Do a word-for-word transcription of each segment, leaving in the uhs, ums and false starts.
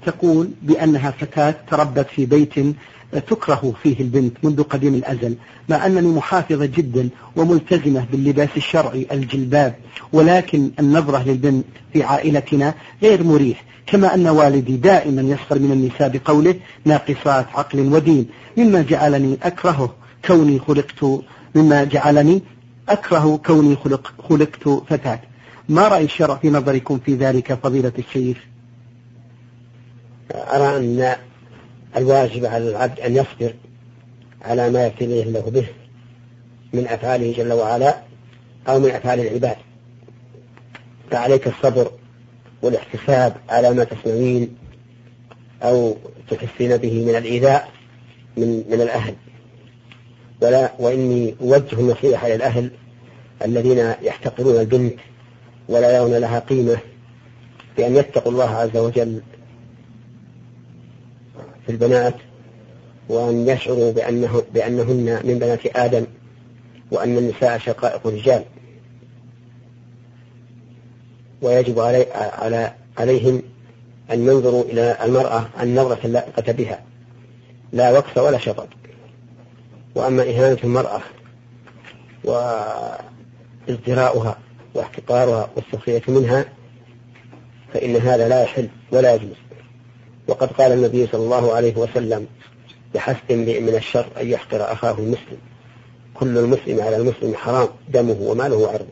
تقول بأنها فتاة تربت في بيت تكره فيه البنت منذ قديم الأزل، مع أنني محافظة جدا وملتزمة باللباس الشرعي الجلباب، ولكن النظرة للبنت في عائلتنا غير مريح، كما أن والدي دائما يسخر من النساء بقوله ناقصات عقل ودين، مما جعلني أكره كوني خلقت مما جعلني أكره كوني خلق خلقت فتاة. ما رأي الشرع في نظركم في ذلك فضيلة الشيخ؟ أرى أن الواجب على العبد أن يصبر على ما يبتليه الله به من أفعاله جل وعلا أو من أفعال العباد، فعليك الصبر والاحتساب على ما تسمعين أو تحسين به من الإيذاء من, من الأهل. ولا وإني أوجه النصيحة للأهل الذين يحتقرون البنت ولا يرون لها قيمة بأن يتقوا الله عز وجل في البنات، وأن يشعروا بأنه بأنهن من بنات آدم، وأن النساء شقائق الرجال، ويجب علي على عليهم أن ينظروا إلى المرأة النظرة اللائقة بها، لا وكس ولا شطط. وأما إهانة المرأة وازدراؤها واحتقارها والسخرية منها فإن هذا لا يحل ولا يجوز. وقد قال النبي صلى الله عليه وسلم بحسب امرئ من الشر أن يحقر أخاه المسلم، كل المسلم على المسلم حرام دمه وماله وعرضه.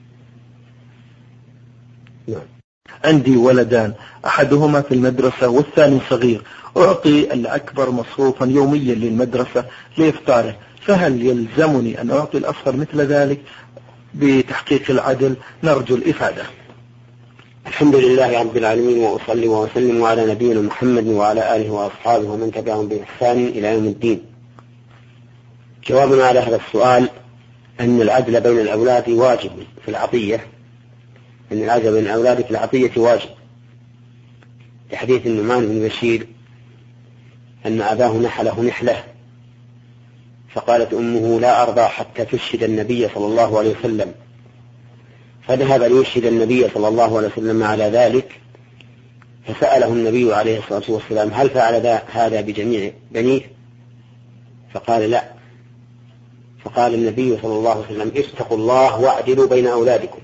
نعم. عندي ولدان، أحدهما في المدرسة والثاني صغير، أعطي الأكبر مصروفا يوميا للمدرسة لإفطاره، فهل يلزمني أن أعطي الأصغر مثل ذلك بتحقيق العدل؟ نرجو الإفادة. الحمد لله رب العالمين، وأصلي وأسلم على نبينا محمد وعلى آله وأصحابه ومن تبعهم بإحسان إلى يوم الدين. جوابنا على هذا السؤال أن العدل بين الأولاد واجب في العطية، أن العدل بين الأولاد في العطية واجب، لحديث النعمان بن بشير أن أباه نحله نحلة فقالت أمه لا أرضى حتى تشهد النبي صلى الله عليه وسلم، فذهب ليشهد النبي صلى الله عليه وسلم على ذلك، فسأله النبي عليه الصلاة والسلام هل فعل هذا بجميع بنيه؟ فقال لا. فقال النبي صلى الله عليه وسلم اتقوا الله واعدلوا بين أولادكم.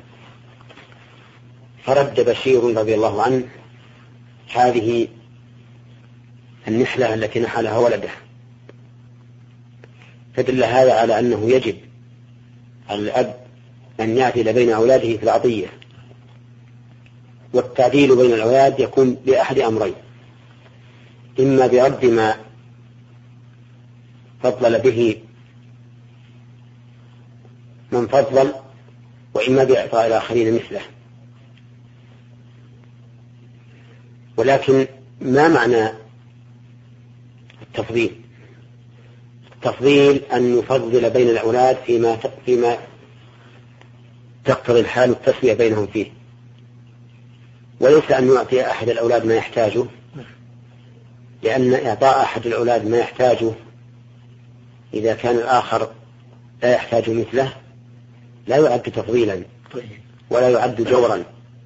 فرد بشير رضي الله عنه هذه النحلة التي نحلها ولده، فدل هذا على أنه يجب على الأب أن يعدل بين أولاده في العطية، والتعديل بين الأولاد يكون بأحد أمرين: إما برد ما فضل به من فضل، وإما بإعطاء الآخرين مثله. ولكن ما معنى التفضيل؟ التفضيل أن يفضل بين الأولاد فيما فيما تقتضي الحال التسوية بينهم فيه، وليس أن يعطي أحد الأولاد ما يحتاجه، لأن إعطاء أحد الأولاد ما يحتاجه إذا كان الآخر لا يحتاج مثله لا يعد تفضيلا ولا يعد جورا.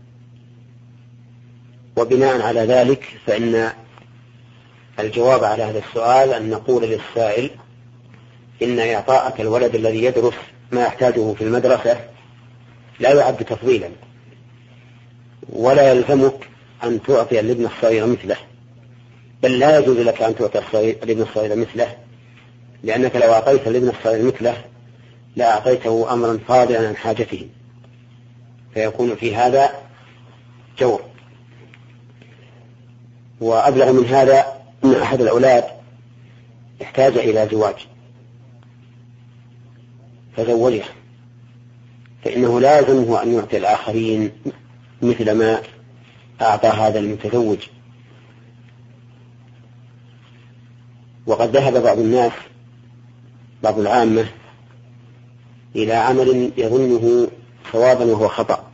وبناء على ذلك فإن الجواب على هذا السؤال أن نقول للسائل إن إعطاءك الولد الذي يدرس ما يحتاجه في المدرسة لا يعد تفضيلا، ولا يلزمك أن تعطي الابن الصغير مثله، بل لا يجوز لك أن تعطي الابن الصغير مثله، لأنك لو أعطيت الابن الصغير مثله لا أعطيته أمرا فاضلا عن حاجته، فيكون في هذا جور. وأبلغ من هذا أن أحد الأولاد احتاج إلى زواج فزوجه، فإنه لازمه أن يعطي الآخرين مثل ما أعطى هذا المتزوج. وقد ذهب بعض الناس بعض العامة إلى عمل يظنه صوابا وهو خطأ،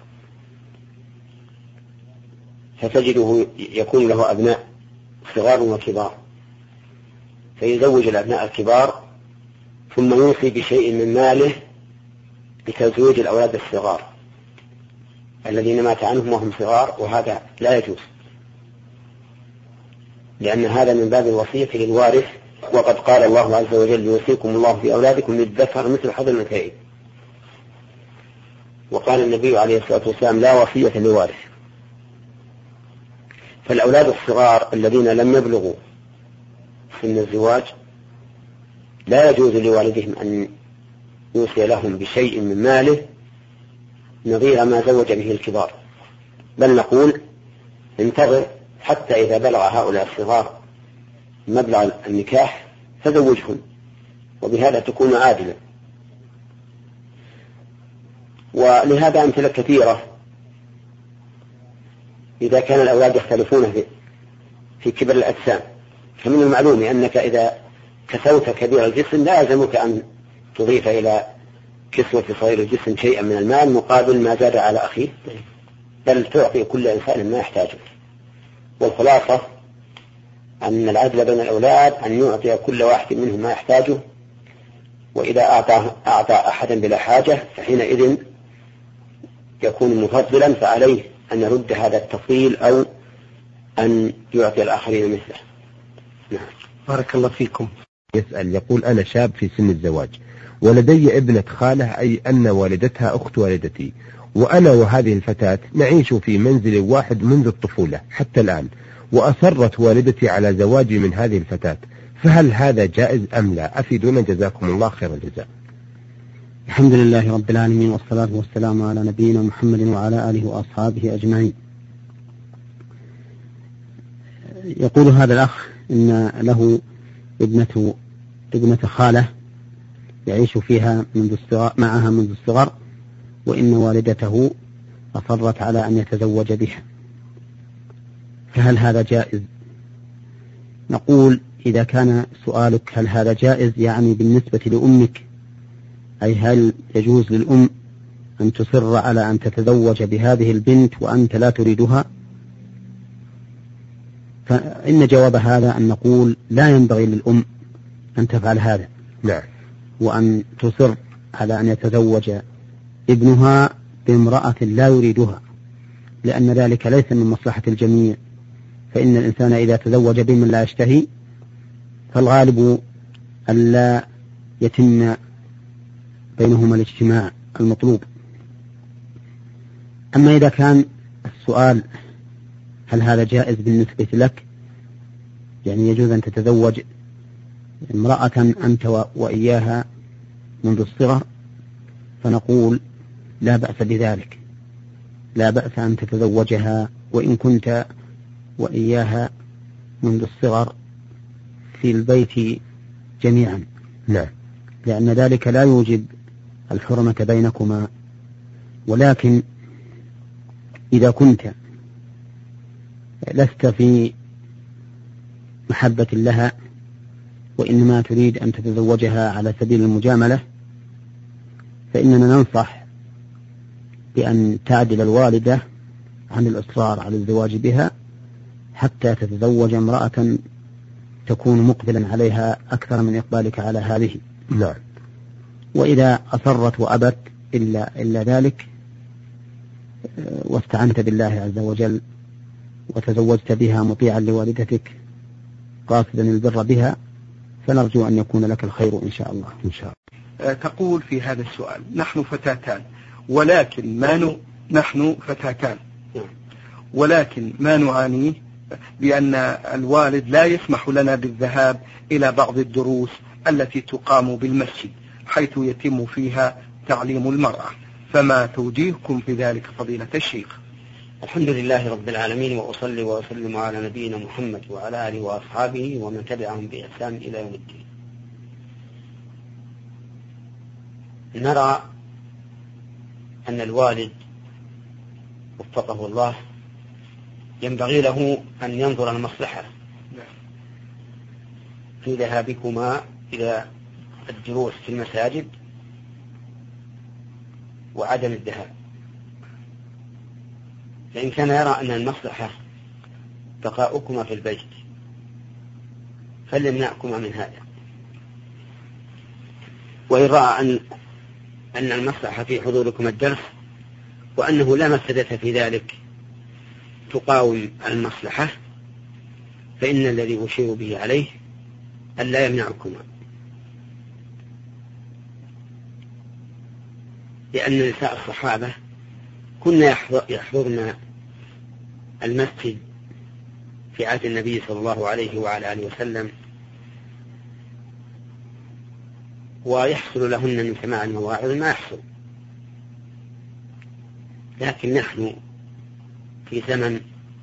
فتجده يكون له أبناء صغار وكبار، فيزوج الأبناء الكبار ثم يوصي بشيء من ماله لتزويج الأولاد الصغار الذين مات عنهم وهم صغار، وهذا لا يجوز. لأن هذا من باب الوصية للوارث، وقد قال الله عز وجل يوصيكم الله في أولادكم للذكر مثل حظ الأنثيين. وقال النبي عليه الصلاة والسلام لا وصية لوارث. فالأولاد الصغار الذين لم يبلغوا سن الزواج لا يجوز لوالدهم أن يوصي لهم بشيء من ماله نظير ما زوج به الكبار، بل نقول انتظر حتى إذا بلغ هؤلاء الصغار مبلغ النكاح فزوجهم، وبهذا تكون عادلا. ولهذا أمثلة كثيرة. إذا كان الأولاد يختلفون في, في كبر الأجسام، فمن المعلوم أنك إذا كسوت كبير الجسم لا يلزمك أن تضيف إلى كسوة صغير الجسم شيئا من المال مقابل ما زاد على أخيه، بل تعطي كل إنسان ما يحتاجه. والخلاصة أن العدل بين الأولاد أن يعطي كل واحد منهم ما يحتاجه، وإذا أعطى, أعطى أحدا بلا حاجة فحينئذ يكون مفضلا، فعليه أن يرد هذا التفضيل أو أن يعطي الآخرين مثله. نعم. بارك الله فيكم. يسأل يقول أنا شاب في سن الزواج ولدي ابنة خالة، أي أن والدتها أخت والدتي، وأنا وهذه الفتاة نعيش في منزل واحد منذ الطفولة حتى الآن، وأصرت والدتي على زواجي من هذه الفتاة، فهل هذا جائز أم لا؟ أفيدونا جزاكم الله خير الجزاء. الحمد لله رب العالمين، والصلاة والسلام على نبينا محمد وعلى آله وأصحابه أجمعين. يقول هذا الأخ إن له ابنة ابنة خالة يعيش فيها منذ الصغر معها منذ الصغر، وإن والدته أصرت على أن يتزوج بها، فهل هذا جائز؟ نقول إذا كان سؤالك هل هذا جائز يعني بالنسبة لأمك، أي هل يجوز للأم أن تصر على أن تتزوج بهذه البنت وأنت لا تريدها، فإن جواب هذا أن نقول لا ينبغي للأم أن تفعل هذا. نعم. وأن تصر على أن يتزوج ابنها بامرأة لا يريدها، لأن ذلك ليس من مصلحة الجميع، فإن الإنسان إذا تزوج بمن لا يشتهي فالغالب ألا يتم بينهما الاجتماع المطلوب. أما إذا كان السؤال هل هذا جائز بالنسبة لك، يعني يجوز أن تتزوج امرأة أنت وإياها منذ الصغر، فنقول لا بأس بذلك، لا بأس أن تتزوجها وإن كنت وإياها منذ الصغر في البيت جميعا. نعم. لأن ذلك لا يوجب الحرمة بينكما، ولكن إذا كنت لست في محبة لها وإنما تريد أن تتزوجها على سبيل المجاملة، فإننا ننصح بأن تعدل الوالدة عن الإصرار على الزواج بها حتى تتزوج امرأة تكون مقبلا عليها أكثر من إقبالك على هذه. نعم. وإذا أصرت وأبت إلا, إلا ذلك واستعنت بالله عز وجل وتزوجت بها مطيعا لوالدتك قاصدا البر بها، فنرجو أن يكون لك الخير إن شاء الله. إن شاء الله. تقول في هذا السؤال نحن فتاتان ولكن ما ن... نحن فتاتان ولكن ما نعانيه بأن الوالد لا يسمح لنا بالذهاب إلى بعض الدروس التي تقام بالمسجد حيث يتم فيها تعليم المرأة، فما توجيهكم في ذلك فضيلة الشيخ؟ الحمد لله رب العالمين، وأصلي وأسلم على نبينا محمد وعلى آله وأصحابه ومن تبعهم بإحسان إلى يوم الدين. نرى أن الوالد وفقه الله ينبغي له أن ينظر المصلحة في ذهابكما إلى الدروس في المساجد وعدم الذهاب. فإن كان يرى أن المصلحة بقاؤكما في البيت فليمنعكما من هذا، وإن رأى أن أن المصلحة في حضوركما الدرس وأنه لا مفسدة في ذلك تقاوم المصلحة فإن الذي أشير به عليه أن لا يمنعكما، لأن نساء الصحابة كنا يحضرن المسجد في عهد النبي صلى الله عليه وعلى آله وسلم، ويحصل لهن من سماع المواعظ ما يحصل. لكن نحن في زمن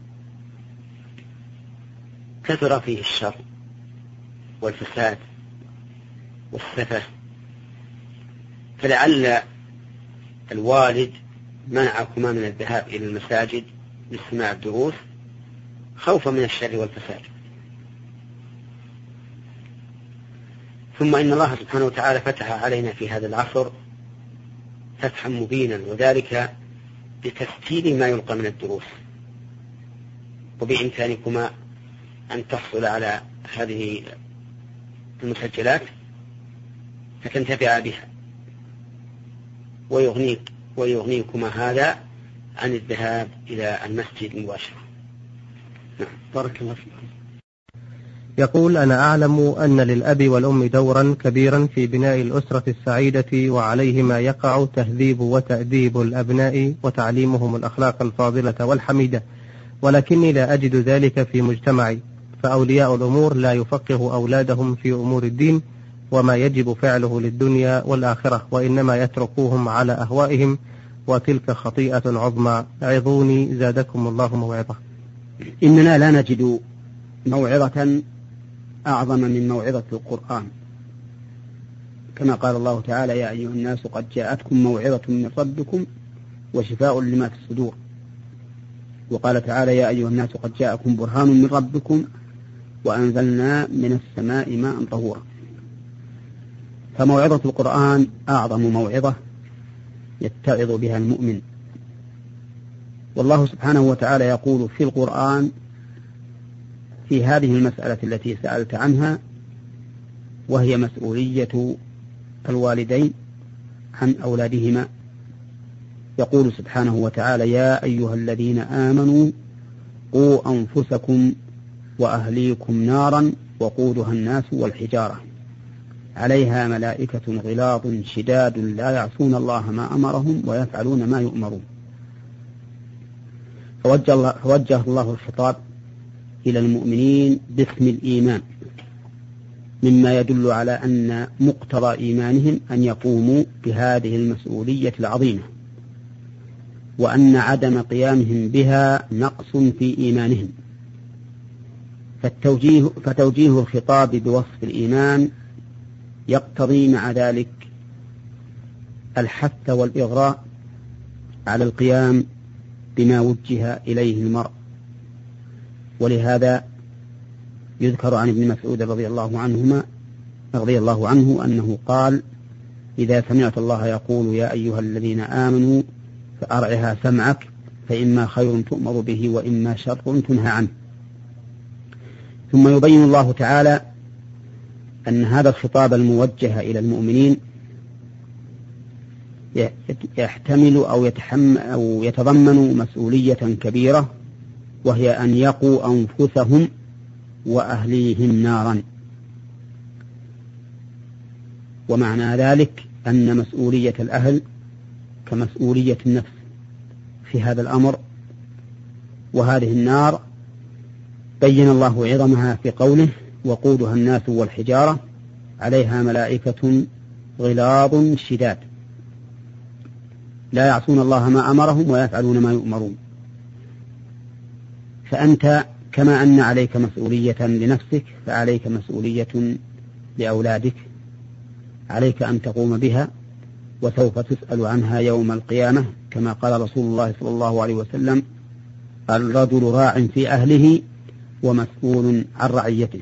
كثر فيه الشر والفساد والسفه، فلعل الوالد منعكما من الذهاب إلى المساجد لاستماع الدروس خوفا من الشر والفساد. ثم إن الله سبحانه وتعالى فتح علينا في هذا العصر فتحا مبينا، وذلك بتسجيل ما يلقى من الدروس، وبإمكانكما أن تحصل على هذه المسجلات فتنتفع بها، ويغنيك ويغنيكما هذا عن الذهاب إلى المسجد مباشرة. نعم. بارك الله فيكم. يقول: أنا أعلم أن للأب والأم دورا كبيرا في بناء الأسرة السعيدة، وعليهما يقع تهذيب وتأديب الأبناء وتعليمهم الأخلاق الفاضلة والحميدة، ولكني لا أجد ذلك في مجتمعي، فأولياء الأمور لا يفقه أولادهم في أمور الدين وما يجب فعله للدنيا والآخرة، وإنما يتركوهم على أهوائهم، وتلك خطيئة عظمى. عظوني زادكم الله موعظة. إننا لا نجد موعظة أعظم من موعظة القرآن، كما قال الله تعالى: يا أيها الناس قد جاءتكم موعظة من ربكم وشفاء لما في الصدور. وقال تعالى: يا أيها الناس قد جاءكم برهان من ربكم وأنزلنا من السماء ماء طهورا. فموعظة القرآن أعظم موعظة يتعظ بها المؤمن. والله سبحانه وتعالى يقول في القرآن في هذه المسألة التي سألت عنها، وهي مسؤولية الوالدين عن أولادهما، يقول سبحانه وتعالى: يا أيها الذين آمنوا قوا أنفسكم وأهليكم نارا وقودها الناس والحجارة عليها ملائكة غلاظ شداد لا يعصون الله ما أمرهم ويفعلون ما يؤمرون. فوجه الله, فوجه الله الخطاب إلى المؤمنين باسم الإيمان، مما يدل على أن مقتضى إيمانهم أن يقوموا بهذه المسؤولية العظيمة، وأن عدم قيامهم بها نقص في إيمانهم. فالتوجيه فتوجيه الخطاب بوصف الإيمان يقتضي مع ذلك الحث والإغراء على القيام بما وجه إليه المرء. ولهذا يذكر عن ابن مسعود رضي الله عنهما رضي الله عنه أنه قال: إذا سمعت الله يقول يا أيها الذين آمنوا فأرعها سمعك، فإما خير تؤمر به وإما شر تنهى عنه. ثم يبين الله تعالى أن هذا الخطاب الموجه إلى المؤمنين يحتمل أو يتحمل أو يتضمن مسؤولية كبيرة، وهي أن يقوا أنفسهم وأهليهم نارا. ومعنى ذلك أن مسؤولية الأهل كمسؤولية النفس في هذا الأمر. وهذه النار بين الله عظمها في قوله: وقودها الناس والحجارة عليها ملائكة غلاظ شداد لا يعصون الله ما أمرهم ويفعلون ما يؤمرون. فأنت كما أن عليك مسؤولية لنفسك فعليك مسؤولية لأولادك، عليك أن تقوم بها، وسوف تسأل عنها يوم القيامة، كما قال رسول الله صلى الله عليه وسلم: الرجل راع في أهله ومسؤول عن رعيته.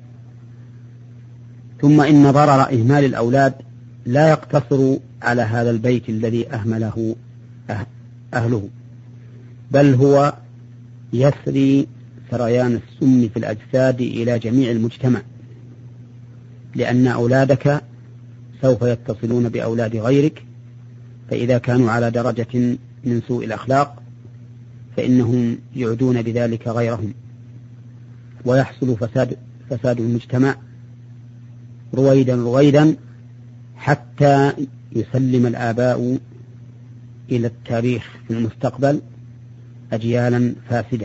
ثم إن ضرر إهمال الأولاد لا يقتصر على هذا البيت الذي أهمله أهله، بل هو يسري سريان السم في الأجساد إلى جميع المجتمع، لأن أولادك سوف يتصلون بأولاد غيرك، فإذا كانوا على درجة من سوء الأخلاق فإنهم يعدون بذلك غيرهم. ويحصل فساد, فساد المجتمع رويدا رويدا حتى يسلم الآباء إلى التاريخ في المستقبل أجيالا فاسدة.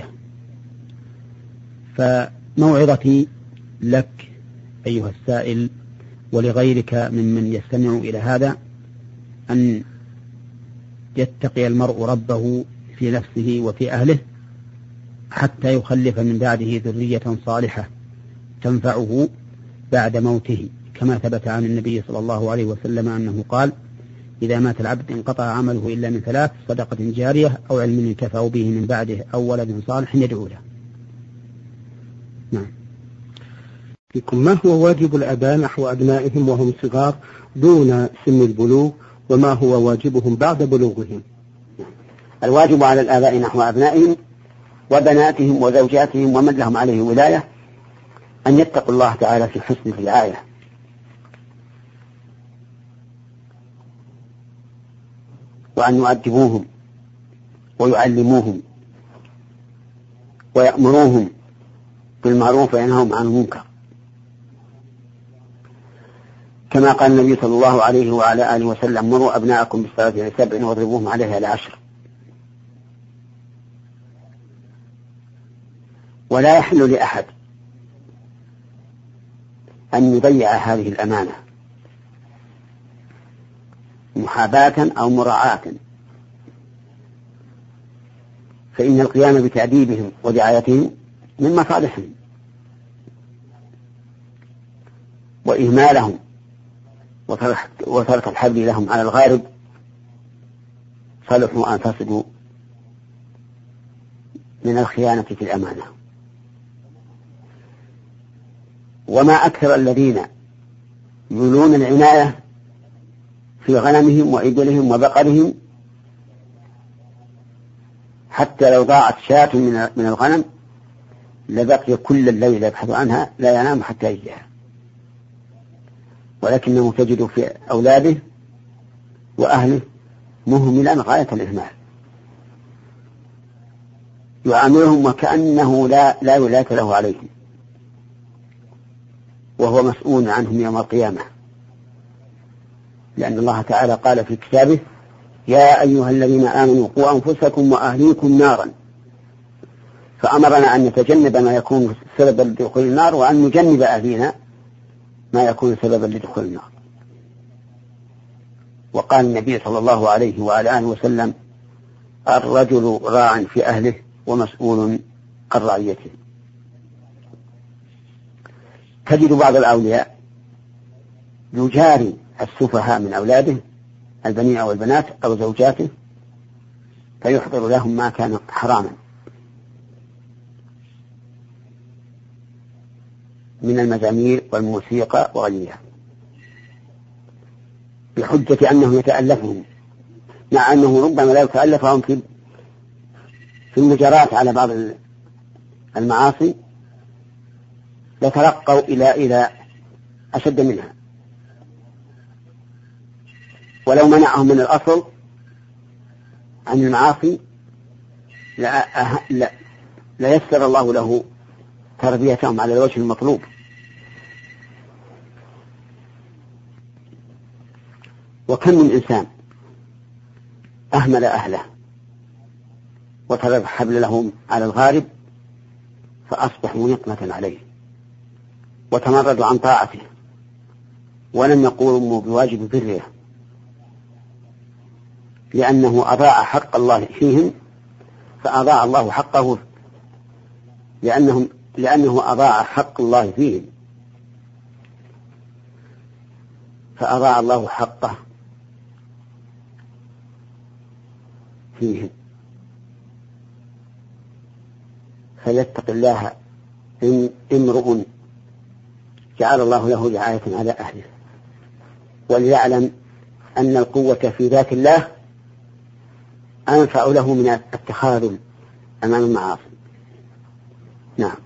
فموعظتي لك أيها السائل ولغيرك ممن يستمع إلى هذا أن يتقي المرء ربه في نفسه وفي أهله حتى يخلف من بعده ذرية صالحة تنفعه بعد موته، كما ثبت عن النبي صلى الله عليه وسلم أنه قال: إذا مات العبد انقطع عمله إلا من ثلاث: صدقة جارية أو علم ينتفع به من بعده أو ولد صالح يدعو له. نعم. فيكم ما هو واجب الآباء نحو أبنائهم وهم صغار دون سن البلوغ، وما هو واجبهم بعد بلوغهم؟ الواجب على الآباء نحو أبنائهم وبناتهم وزوجاتهم ومن لهم عليه ولاية أن يتقوا الله تعالى في حسن الرعاية، وأن يؤدبوهم ويعلموهم ويأمروهم بالمعروف وينهوهم عن المنكر، كما قال النبي صلى الله عليه وعلى آله وسلم: مروا أبناءكم بالصلاة إلى سبع واضربوهم عليها إلى عشر. ولا يحل لأحد أن يضيع هذه الأمانة محاباة أو مراعاة، فإن القيام بتأديبهم ورعايتهم من مصالحهم، وإهمالهم وترك الحبل لهم على الغارب صلحوا أن تصدوا من الخيانة في الأمانة. وما أكثر الذين يولون العناية في غنمهم وإبلهم وبقرهم، حتى لو ضاعت شاة من الغنم لبقي كل الليل يبحث عنها لا ينام حتى يجدها، ولكنه تجد في أولاده وأهله مهملا غاية الإهمال، يعاملهم وكأنه لا, لا ولاية له عليهم، وهو مسؤول عنهم يوم القيامة، لأن الله تعالى قال في كتابه: يا أيها الذين آمنوا قوا أنفسكم وأهليكم نارا، فأمرنا أن نتجنب ما يكون سببا لدخول النار، وأن نجنب أهلينا ما يكون سببا لدخول النار. وقال النبي صلى الله عليه وعلى آله وسلم: الرجل راع في أهله ومسؤول عن رعيته. تجد بعض الأولياء يجاري السفهاء من أولاده البنين أو البنات أو زوجاته فيحضر لهم ما كان حراما من المزامير والموسيقى وغيرها، بحجة أنه يتألفهم، مع أنه ربما لا يتألفهم في في المجارات على بعض المعاصي، لترقوا إلى إلى أشد منها. ولو منعهم من الأصل عن المعاصي لا, لا, لا يسر الله له تربيتهم على الوجه المطلوب. وكم من إنسان أهمل أهله وترك الحبل لهم على الغارب فأصبحوا نقمة عليه وتمردوا عن طاعته ولم يقوموا بواجب بره، لأنه أضاع حق الله فيهم فأضاع الله حقه، لأنهم لأنه أضاع حق الله فيهم فأضاع الله حقه فيهم. فليتق الله إن امرؤ جعل الله له رعاية على أهله، وليعلم أن القوة في ذات الله أنفع له من التخاذل أمام المعاصي. نعم.